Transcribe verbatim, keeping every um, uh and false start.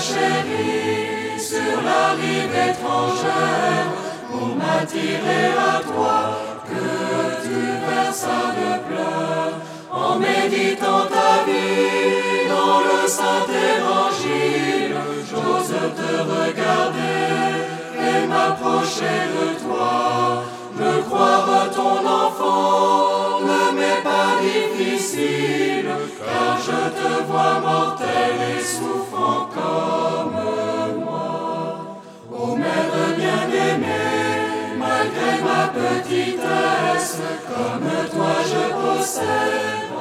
chérie, sur la rive étrangère, pour m'attirer à toi, que tu versas de pleurs, en méditant ta vie dans le Saint-Évangile. J'ose te regarder et m'approcher de toi, me croire ton enfant ne m'est pas difficile, car je te vois mortel et souffrant comme moi. Ô mère bien-aimée, malgré ma petitesse, comme toi je possède